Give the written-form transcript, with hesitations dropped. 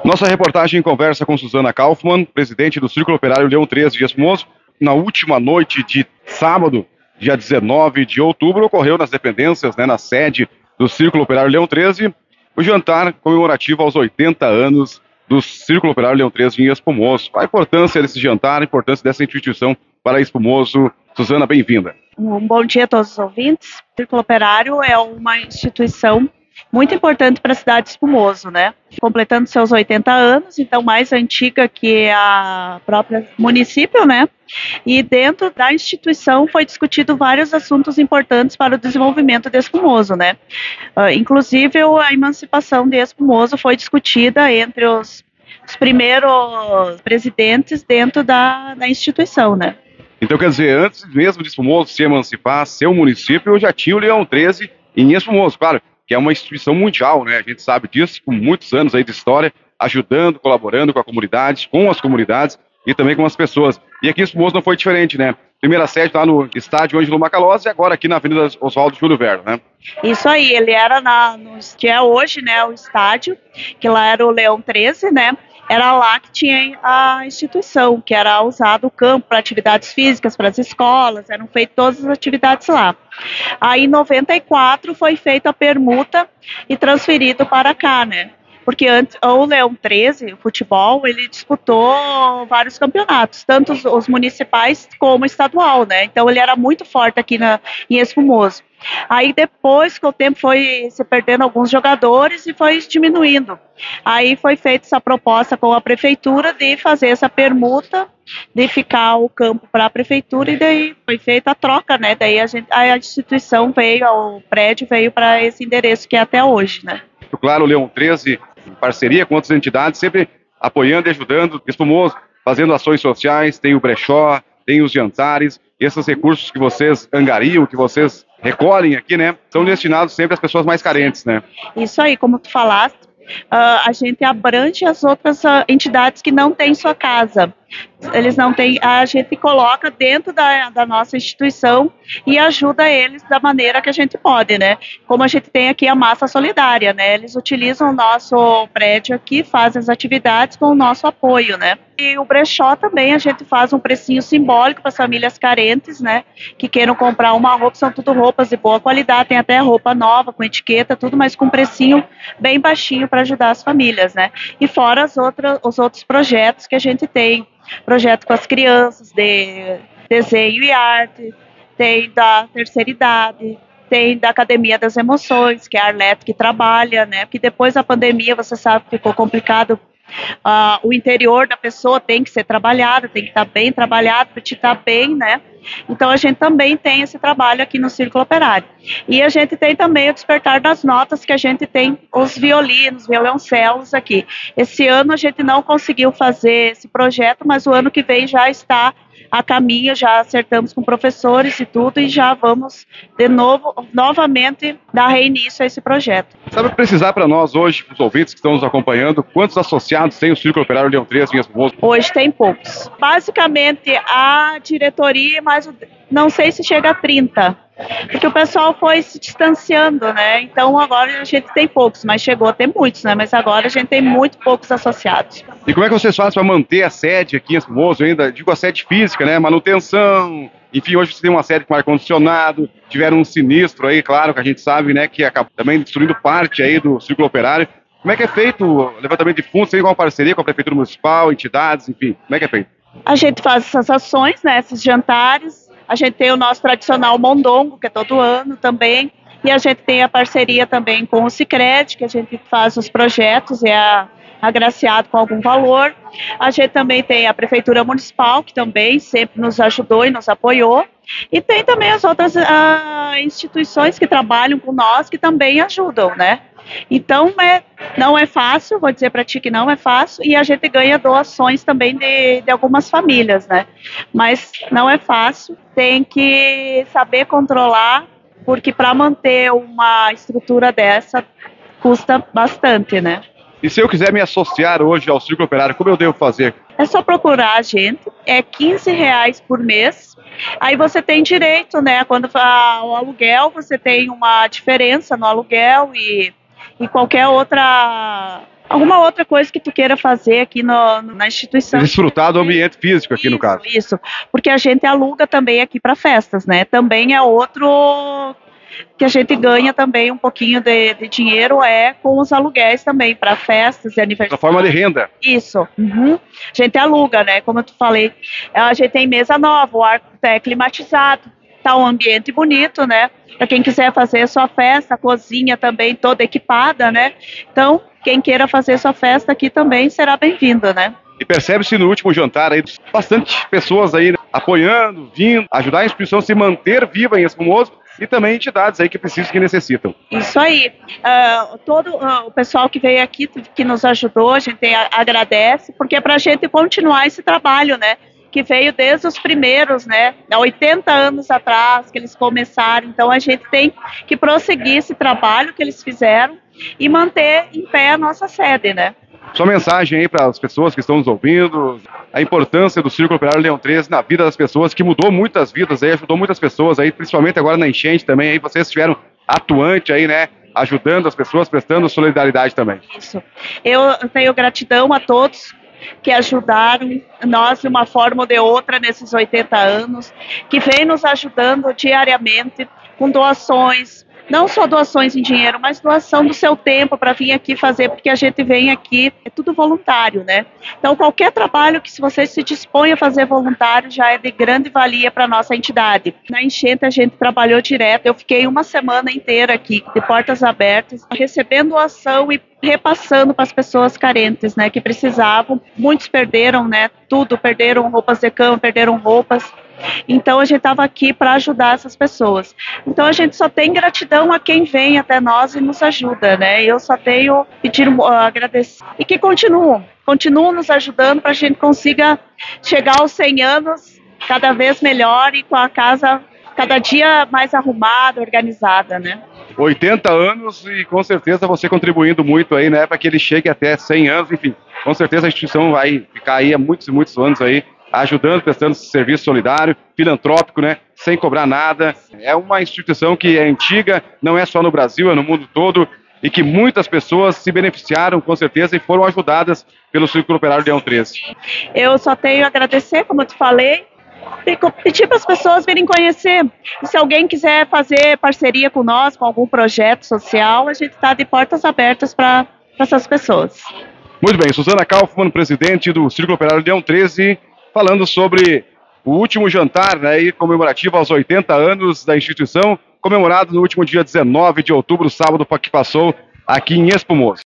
Nossa reportagem conversa com Suzana Kaufmann, presidente do Círculo Operário Leão 13 de Espumoso. Na última noite de sábado, dia 19 de outubro, ocorreu nas dependências, na sede do Círculo Operário Leão 13, o jantar comemorativo aos 80 anos do Círculo Operário Leão 13 em Espumoso. Qual a importância desse jantar, a importância dessa instituição para Espumoso? Suzana, bem-vinda. Um bom dia a todos os ouvintes. O Círculo Operário é uma instituição muito importante para a cidade de Espumoso, completando seus 80 anos, então mais antiga que a própria município, E dentro da instituição foi discutido vários assuntos importantes para o desenvolvimento de Espumoso, Inclusive a emancipação de Espumoso foi discutida entre os primeiros presidentes dentro da instituição, Então, quer dizer, antes mesmo de Espumoso se emancipar, ser um município, já tinha o Leão 13 em Espumoso, claro, que é uma instituição mundial, A gente sabe disso, com muitos anos aí de história, ajudando, colaborando com a comunidade, com as comunidades e também com as pessoas. E aqui em Espumoso não foi diferente, Primeira sede lá no estádio Ângelo Macalossi e agora aqui na Avenida Oswaldo Júlio Verne, Isso aí, ele era que é hoje, o estádio, que lá era o Leão 13, Era lá que tinha a instituição, que era usado o campo para atividades físicas, para as escolas, eram feitas todas as atividades lá. Aí em 94 foi feita a permuta e transferido para cá, Porque antes, o Leão 13, o futebol, ele disputou vários campeonatos, tanto os municipais como o estadual, Então ele era muito forte aqui em Espumoso. Aí depois, com o tempo, foi se perdendo alguns jogadores e foi diminuindo. Aí foi feita essa proposta com a prefeitura de fazer essa permuta, de ficar o campo para a prefeitura e daí foi feita a troca, Daí a instituição veio, o prédio veio para esse endereço que é até hoje, Claro, o Leão 13, em parceria com outras entidades, sempre apoiando e ajudando Espumoso, fazendo ações sociais, tem o brechó, tem os jantares, esses recursos que vocês angariam, que vocês recolhem aqui, são destinados sempre às pessoas mais carentes, Isso aí, como tu falaste, a gente abrange as outras entidades que não têm sua casa. Eles não têm, a gente coloca dentro da nossa instituição e ajuda eles da maneira que a gente pode, Como a gente tem aqui a massa solidária, Eles utilizam o nosso prédio aqui, fazem as atividades com o nosso apoio, E o brechó também a gente faz um precinho simbólico para as famílias carentes, Que queiram comprar uma roupa, são tudo roupas de boa qualidade, tem até roupa nova, com etiqueta, tudo, mas com precinho bem baixinho para ajudar as famílias, E fora os outros projetos que a gente tem. Projeto com as crianças, de desenho e arte, tem da terceira idade, tem da Academia das Emoções, que é a Arleto que trabalha, Porque depois da pandemia, você sabe, ficou complicado. O interior da pessoa tem que ser trabalhado, tem que estar bem trabalhado para te estar bem, Então a gente também tem esse trabalho aqui no Círculo Operário. E a gente tem também o Despertar das Notas, que a gente tem os violinos, violoncelos aqui. Esse ano a gente não conseguiu fazer esse projeto, mas o ano que vem já está a caminho, já acertamos com professores e tudo, e já vamos de novo, novamente, dar reinício a esse projeto. Sabe precisar para nós hoje, os ouvintes que estão nos acompanhando, quantos associados tem o Círculo Operário Leão 13 em Espumoso? Hoje tem poucos. Basicamente, a diretoria, mas não sei se chega a 30, porque o pessoal foi se distanciando, Então agora a gente tem poucos, mas chegou a ter muitos, Mas agora a gente tem muito poucos associados. E como é que vocês fazem para manter a sede aqui em Espumoso ainda? Digo a sede física, manutenção, enfim, hoje você tem uma sede com ar-condicionado, tiveram um sinistro aí, claro, que a gente sabe, que acaba também destruindo parte aí do Círculo Operário. Como é que é feito o levantamento de fundos? Tem alguma parceria com a Prefeitura Municipal, entidades, enfim, como é que é feito? A gente faz essas ações, esses jantares. A gente tem o nosso tradicional mondongo, que é todo ano também, e a gente tem a parceria também com o Sicredi, que a gente faz os projetos e é agraciado com algum valor. A gente também tem a Prefeitura Municipal, que também sempre nos ajudou e nos apoiou, e tem também as outras instituições que trabalham com nós, que também ajudam, Então, não é fácil, vou dizer para ti que não é fácil, e a gente ganha doações também de algumas famílias, Mas não é fácil, tem que saber controlar, porque para manter uma estrutura dessa custa bastante, E se eu quiser me associar hoje ao Círculo Operário, como eu devo fazer? É só procurar a gente, é R$15 por mês. Aí você tem direito, quando o aluguel, você tem uma diferença no aluguel e qualquer outra Alguma outra coisa que tu queira fazer aqui na instituição. Desfrutar do ambiente físico aqui, no caso. Isso, porque a gente aluga também aqui para festas, né? Também é outro que a gente ganha também um pouquinho de dinheiro com os aluguéis também para festas e aniversários. Na forma de renda. Isso. Uhum. A gente aluga, né? Como eu te falei, a gente tem mesa nova, o ar é climatizado, tá um ambiente bonito, né? Para quem quiser fazer sua festa, a cozinha também toda equipada, né? Então, quem queira fazer sua festa aqui também será bem-vindo, né? E percebe-se no último jantar aí, bastante pessoas aí, né, apoiando, vindo, ajudar a instituição a se manter viva em Espumoso e também entidades aí que precisam, que necessitam. Isso aí. Todo o pessoal que veio aqui, que nos ajudou, a gente agradece, porque é para a gente continuar esse trabalho, né? Que veio desde os primeiros, né? Há 80 anos atrás que eles começaram. Então a gente tem que prosseguir esse trabalho que eles fizeram e manter em pé a nossa sede, né? Sua mensagem aí para as pessoas que estão nos ouvindo, a importância do Círculo Operário Leão 13 na vida das pessoas, que mudou muitas vidas aí, ajudou muitas pessoas aí, principalmente agora na enchente também, aí vocês estiveram atuante aí, né, ajudando as pessoas, prestando solidariedade também. Isso. Eu tenho gratidão a todos que ajudaram nós de uma forma ou de outra nesses 80 anos, que vem nos ajudando diariamente com doações, não só doações em dinheiro, mas doação do seu tempo para vir aqui fazer, porque a gente vem aqui, é tudo voluntário, né? Então, qualquer trabalho que se você se dispõe a fazer voluntário já é de grande valia para a nossa entidade. Na enchente a gente trabalhou direto, eu fiquei uma semana inteira aqui, de portas abertas, recebendo doação e repassando para as pessoas carentes, né, que precisavam. Muitos perderam, né, tudo, perderam roupas de cama, perderam roupas. Então a gente estava aqui para ajudar essas pessoas. Então a gente só tem gratidão a quem vem até nós e nos ajuda, né? Eu só tenho pedir, agradecer e que continuam nos ajudando para a gente consiga chegar aos 100 anos cada vez melhor e com a casa cada dia mais arrumada, organizada, né? 80 anos e com certeza você contribuindo muito aí, né, para que ele chegue até 100 anos, enfim, com certeza a instituição vai ficar aí há muitos e muitos anos aí, ajudando, prestando serviço solidário, filantrópico, né, sem cobrar nada. É uma instituição que é antiga, não é só no Brasil, é no mundo todo, e que muitas pessoas se beneficiaram, com certeza, e foram ajudadas pelo Círculo Operário Leão 13. Eu só tenho a agradecer, como eu te falei, e pedir para as pessoas virem conhecer. E se alguém quiser fazer parceria com nós, com algum projeto social, a gente está de portas abertas para essas pessoas. Muito bem, Suzana Kaufmann, presidente do Círculo Operário Leão 13, falando sobre o último jantar, né, comemorativo aos 80 anos da instituição, comemorado no último dia 19 de outubro, sábado que passou aqui em Espumoso.